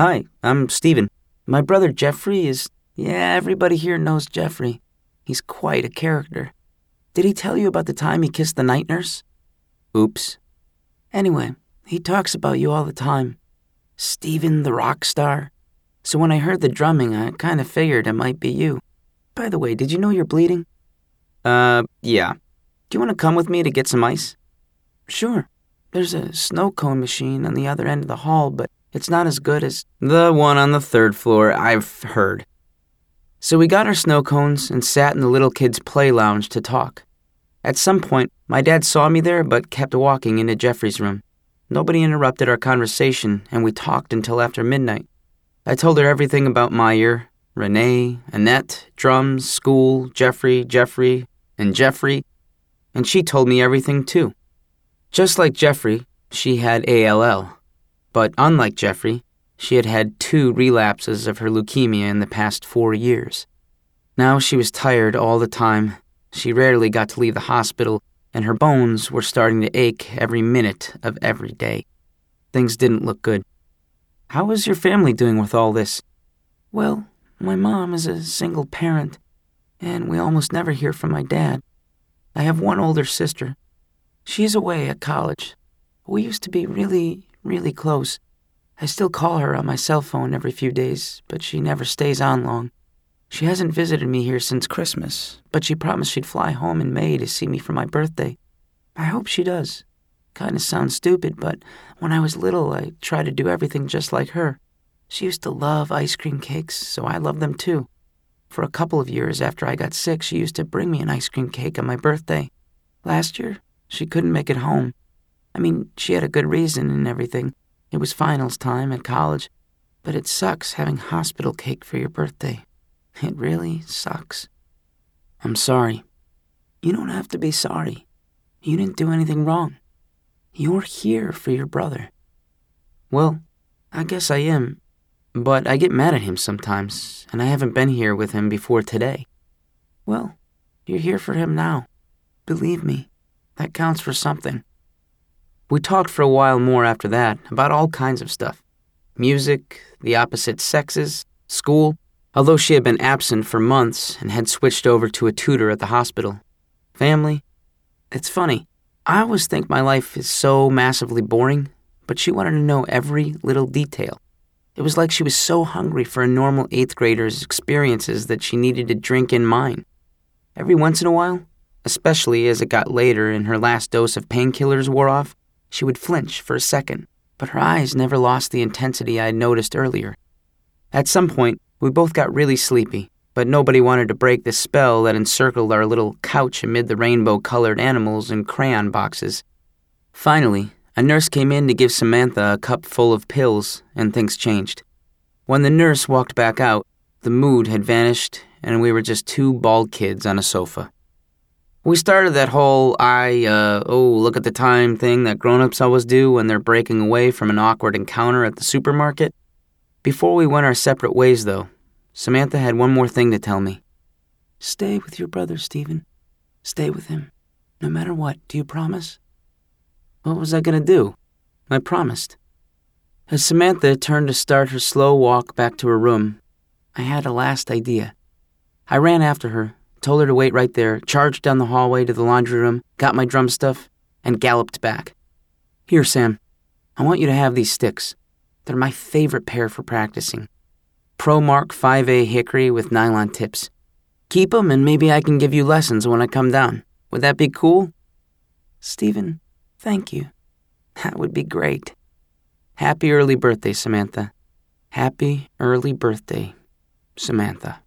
Hi, I'm Steven. My brother Jeffrey is... Yeah, everybody here knows Jeffrey. He's quite a character. Did he tell you about the time he kissed the night nurse? Oops. Anyway, he talks about you all the time. Steven the rock star. So when I heard the drumming, I kind of figured it might be you. By the way, did you know you're bleeding? Yeah. Do you want to come with me to get some ice? Sure. There's a snow cone machine on the other end of the hall, but it's not as good as... The one on the third floor, I've heard. So we got our snow cones and sat in the little kids' play lounge to talk. At some point, my dad saw me there but kept walking into Jeffrey's room. Nobody interrupted our conversation, and we talked until after midnight. I told her everything about Meyer, Renee, Annette, drums, school, Jeffrey, and Jeffrey, and she told me everything too. Just like Jeffrey, she had ALL, but unlike Jeffrey, she had had 2 relapses of her leukemia in the past 4 years. Now she was tired all the time. She rarely got to leave the hospital, and her bones were starting to ache every minute of every day. Things didn't look good. How is your family doing with all this? Well, my mom is a single parent, and we almost never hear from my dad. I have one older sister. She's away at college. We used to be really, really close. I still call her on my cell phone every few days, but she never stays on long. She hasn't visited me here since Christmas, but she promised she'd fly home in May to see me for my birthday. I hope she does. Kinda sounds stupid, but when I was little, I tried to do everything just like her. She used to love ice cream cakes, so I love them too. For a couple of years after I got sick, she used to bring me an ice cream cake on my birthday. Last year, she couldn't make it home. I mean, she had a good reason and everything. It was finals time at college, but it sucks having hospital cake for your birthday. It really sucks. I'm sorry. You don't have to be sorry. You didn't do anything wrong. You're here for your brother. Well, I guess I am, but I get mad at him sometimes, and I haven't been here with him before today. Well, you're here for him now. Believe me, that counts for something. We talked for a while more after that about all kinds of stuff. Music, the opposite sexes, school, although she had been absent for months and had switched over to a tutor at the hospital. Family. It's funny. I always think my life is so massively boring, but she wanted to know every little detail. It was like she was so hungry for a normal 8th grader's experiences that she needed to drink in mine. Every once in a while, especially as it got later and her last dose of painkillers wore off, she would flinch for a second, but her eyes never lost the intensity I had noticed earlier. At some point, we both got really sleepy, but nobody wanted to break the spell that encircled our little couch amid the rainbow-colored animals and crayon boxes. Finally, a nurse came in to give Samantha a cup full of pills, and things changed. When the nurse walked back out, the mood had vanished, and we were just 2 bald kids on a sofa. We started that whole look at the time thing that grown-ups always do when they're breaking away from an awkward encounter at the supermarket. Before we went our separate ways, though, Samantha had one more thing to tell me. Stay with your brother, Steven. Stay with him. No matter what, do you promise? What was I going to do? I promised. As Samantha turned to start her slow walk back to her room, I had a last idea. I ran after her, told her to wait right there, charged down the hallway to the laundry room, got my drum stuff, and galloped back. Here, Sam, I want you to have these sticks. They're my favorite pair for practicing. ProMark 5A hickory with nylon tips. Keep 'em and maybe I can give you lessons when I come down. Would that be cool? Steven, thank you. That would be great. Happy early birthday, Samantha. Happy early birthday, Samantha.